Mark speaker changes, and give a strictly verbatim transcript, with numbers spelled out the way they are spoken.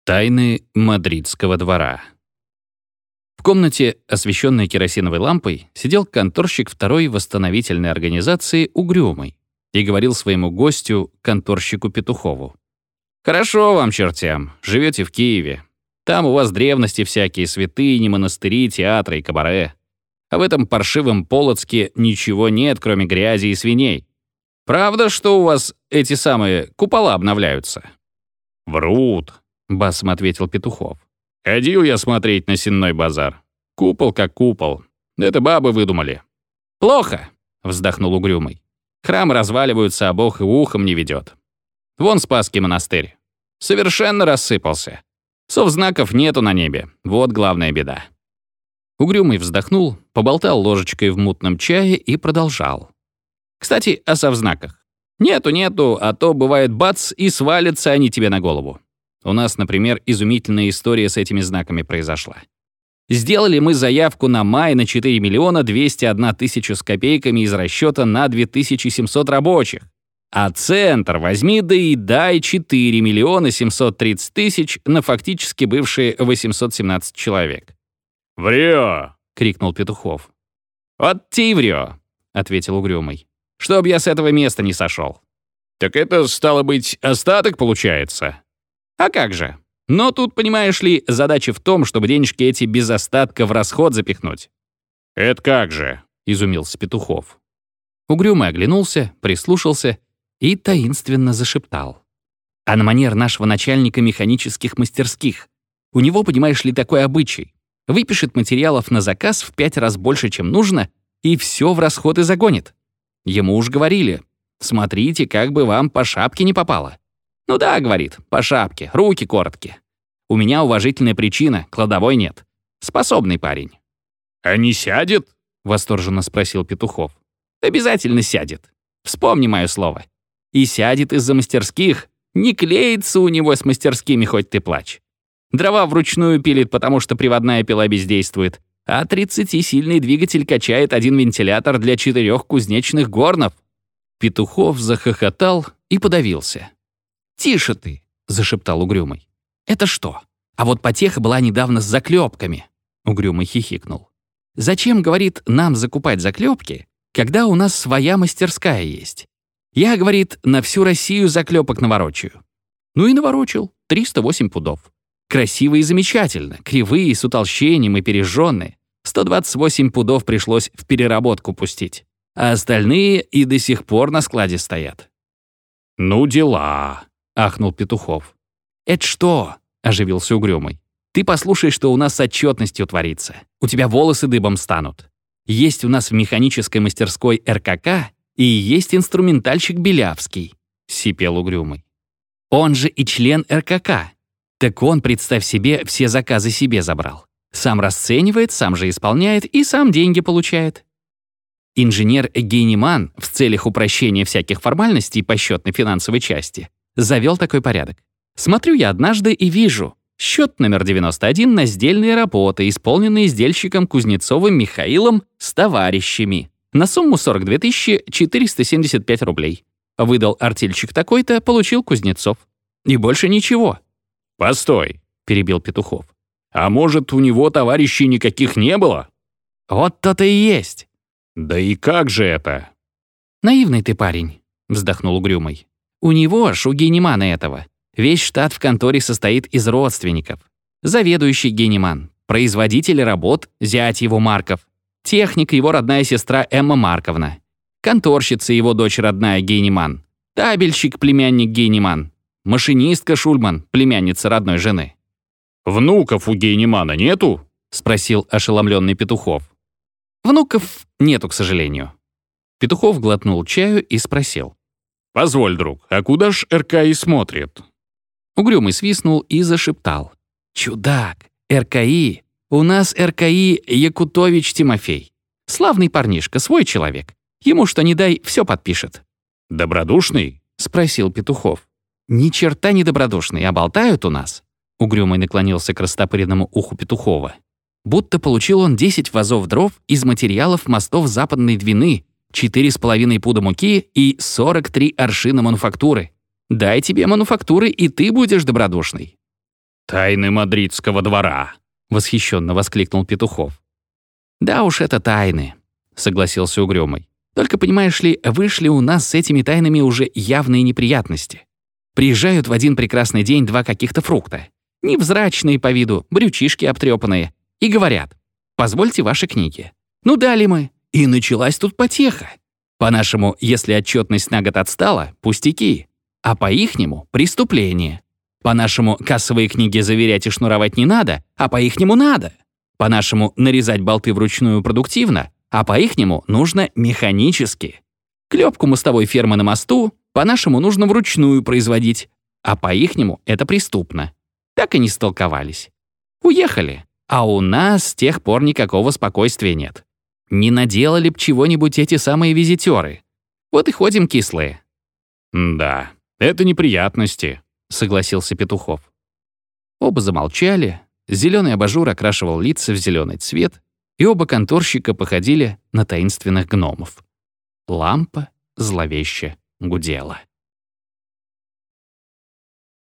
Speaker 1: Тайны мадридского двора. В комнате, освещенной керосиновой лампой, сидел конторщик второй восстановительной организации Угрюмый и говорил своему гостю, конторщику Петухову. «Хорошо вам, чертям, живете в Киеве. Там у вас древности всякие, святыни, монастыри, театры и кабаре. А в этом паршивом Полоцке ничего нет, кроме грязи и свиней. Правда, что у вас эти самые купола обновляются?» «Врут», — басом ответил Петухов. «Ходил я смотреть на сенной базар. Купол как купол. Это бабы выдумали». «Плохо», — вздохнул Угрюмый. «Храмы разваливаются, а Бог и ухом не ведет. Вон Спасский монастырь. Совершенно рассыпался. Совзнаков нету на небе. Вот главная беда». Угрюмый вздохнул, поболтал ложечкой в мутном чае и продолжал. «Кстати, о совзнаках. Нету-нету, а то бывает бац, и свалятся они тебе на голову. У нас, например, изумительная история с этими знаками произошла. Сделали мы заявку на май на четыре миллиона двести одна тысяча с копейками из расчета на две тысячи семьсот рабочих. А центр возьми да и дай четыре миллиона семьсот тридцать тысяч на фактически бывшие восемьсот семнадцать человек». «Врё!» — крикнул Петухов. «Вот те и врё!» — ответил Угрюмый. «Чтоб я с этого места не сошел». «Так это, стало быть, остаток получается?» «А как же? Но тут, понимаешь ли, задача в том, чтобы денежки эти без остатка в расход запихнуть». «Это как же?» — изумился Петухов. Угрюмый оглянулся, прислушался и таинственно зашептал. «А на манер нашего начальника механических мастерских. У него, понимаешь ли, такой обычай. Выпишет материалов на заказ в пять раз больше, чем нужно, и все в расход и загонит. Ему уж говорили, смотрите, как бы вам по шапке не попало. Ну да, говорит, по шапке, руки короткие. У меня уважительная причина, кладовой нет. Способный парень». «А не сядет?» — восторженно спросил Петухов. «Обязательно сядет. Вспомни мое слово. И сядет из-за мастерских. Не клеится у него с мастерскими, хоть ты плачь. Дрова вручную пилит, потому что приводная пила бездействует, а тридцатисильный двигатель качает один вентилятор для четырех кузнечных горнов». Петухов захохотал и подавился. «Тише ты», — зашептал Угрюмый. «Это что? А вот потеха была недавно с заклепками». Угрюмый хихикнул. «Зачем, — говорит, — нам закупать заклепки, когда у нас своя мастерская есть? Я, — говорит, — на всю Россию заклепок наворочаю». Ну и наворочил. триста восемь пудов. Красиво и замечательно, кривые, с утолщением и пережженные. сто двадцать восемь пудов пришлось в переработку пустить. А остальные и до сих пор на складе стоят». «Ну дела», — ахнул Петухов. «Это что?» — оживился Угрюмый. «Ты послушай, что у нас с отчетностью творится. У тебя волосы дыбом станут. Есть у нас в механической мастерской эр ка ка и есть инструментальщик Белявский», — сипел Угрюмый. «Он же и член эр ка ка. Так он, представь себе, все заказы себе забрал. Сам расценивает, сам же исполняет и сам деньги получает. Инженер Гейнеман в целях упрощения всяких формальностей по счетно-финансовой части завел такой порядок. Смотрю я однажды и вижу счет номер девяносто один на сдельные работы, исполненные сдельщиком Кузнецовым Михаилом с товарищами, на сумму сорок две тысячи четыреста семьдесят пять рублей. Выдал артельщик такой-то, получил Кузнецов. И больше ничего. «Постой», — перебил Петухов. «А может, у него товарищей никаких не было?» «Вот то-то и есть». «Да и как же это?» «Наивный ты парень», — вздохнул Угрюмый. «У него ж, у Гейнемана этого, весь штат в конторе состоит из родственников. Заведующий Гейнеман, производитель работ, зять его Марков, техник его родная сестра Эмма Марковна, конторщица его дочь родная Гейнеман, табельщик племянник Гейнеман, машинистка Шульман, племянница родной жены». «Внуков у Гейнемана нету?» — спросил ошеломленный Петухов. «Внуков нету, к сожалению». Петухов глотнул чаю и спросил. «Позволь, друг, а куда ж эр ка и смотрит?» Угрюмый свистнул и зашептал. «Чудак, эр ка и. У нас эр ка и Якутович Тимофей. Славный парнишка, свой человек. Ему что ни дай, все подпишет». «Добродушный?» — спросил Петухов. «Ни черта не добродушный, а болтают у нас». Угрюмый наклонился к растопыренному уху Петухова. «Будто получил он десять вазов дров из материалов мостов Западной Двины, четыре с половиной пуда муки и сорок три аршина мануфактуры. Дай тебе мануфактуры, и ты будешь добродушный». «Тайны мадридского двора!» — восхищенно воскликнул Петухов. «Да уж, это тайны», — согласился Угрюмый. «Только, понимаешь ли, вышли у нас с этими тайнами уже явные неприятности. Приезжают в один прекрасный день два каких-то фрукта, невзрачные по виду, брючишки обтрепанные, и говорят: «Позвольте ваши книги». Ну дали мы, и началась тут потеха. По-нашему, если отчетность на год отстала, пустяки, а по-ихнему — преступление. По-нашему, кассовые книги заверять и шнуровать не надо, а по-ихнему надо. По-нашему, нарезать болты вручную продуктивно, а по-ихнему нужно механически. Клепку мостовой фермы на мосту по-нашему нужно вручную производить, а по-ихнему это преступно. Так и не столковались. Уехали, а у нас с тех пор никакого спокойствия нет. Не наделали б чего-нибудь эти самые визитеры. Вот и ходим кислые». «Да, это неприятности», — согласился Петухов. Оба замолчали, зеленый абажур окрашивал лица в зеленый цвет, и оба конторщика походили на таинственных гномов. Лампа зловеще гудела.